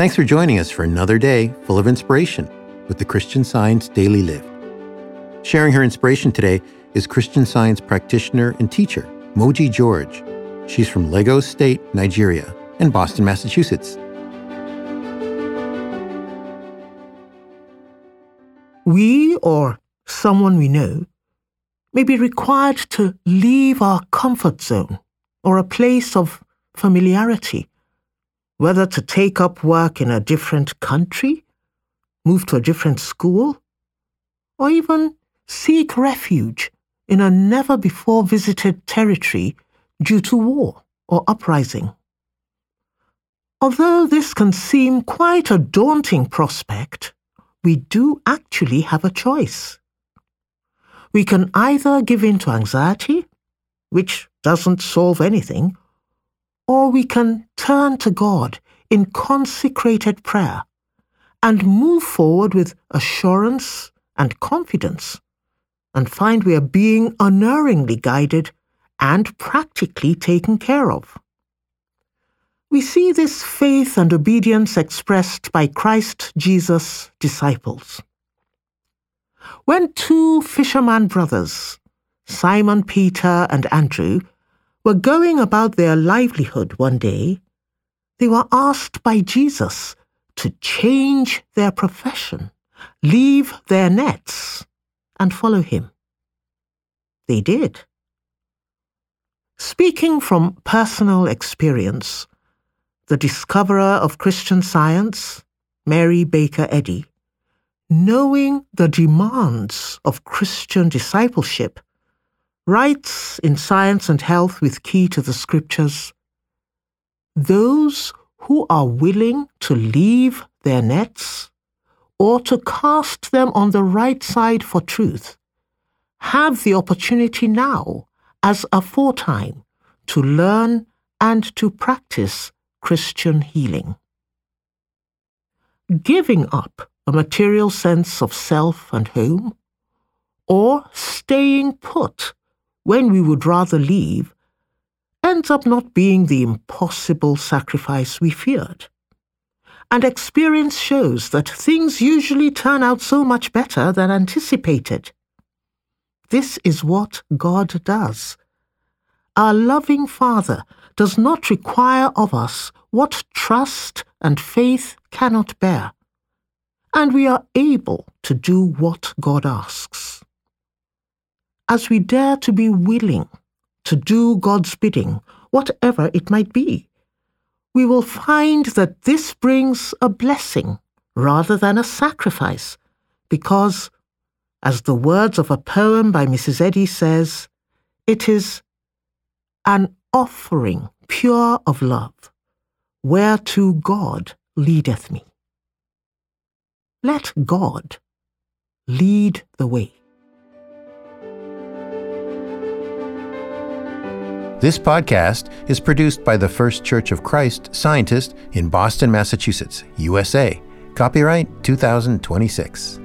Thanks for joining us for another day full of inspiration with the Christian Science Daily Lift. Sharing her inspiration today is Christian Science practitioner and teacher, Moji George. She's from Lagos State, Nigeria, and Boston, Massachusetts. We, or someone we know, may be required to leave our comfort zone or a place of familiarity, whether to take up work in a different country, move to a different school, or even seek refuge in a never-before-visited territory due to war or uprising. Although this can seem quite a daunting prospect, we do actually have a choice. We can either give in to anxiety, which doesn't solve anything, or we can turn to God in consecrated prayer and move forward with assurance and confidence and find we are being unerringly guided and practically taken care of. We see this faith and obedience expressed by Christ Jesus' disciples. When two fisherman brothers, Simon Peter and Andrew, were going about their livelihood one day, they were asked by Jesus to change their profession, leave their nets, and follow him. They did. Speaking from personal experience, the discoverer of Christian Science, Mary Baker Eddy, knowing the demands of Christian discipleship, writes in Science and Health with Key to the Scriptures, "Those who are willing to leave their nets or to cast them on the right side for truth have the opportunity now, as aforetime, to learn and to practice Christian healing." Giving up a material sense of self and home, or staying put when we would rather leave, ends up not being the impossible sacrifice we feared. And experience shows that things usually turn out so much better than anticipated. This is what God does. Our loving Father does not require of us what trust and faith cannot bear, and we are able to do what God asks. As we dare to be willing to do God's bidding, whatever it might be, we will find that this brings a blessing rather than a sacrifice, because, as the words of a poem by Mrs. Eddy says, it is an offering pure of love, whereto God leadeth me. Let God lead the way. This podcast is produced by the First Church of Christ Scientist in Boston, Massachusetts, USA. Copyright 2026.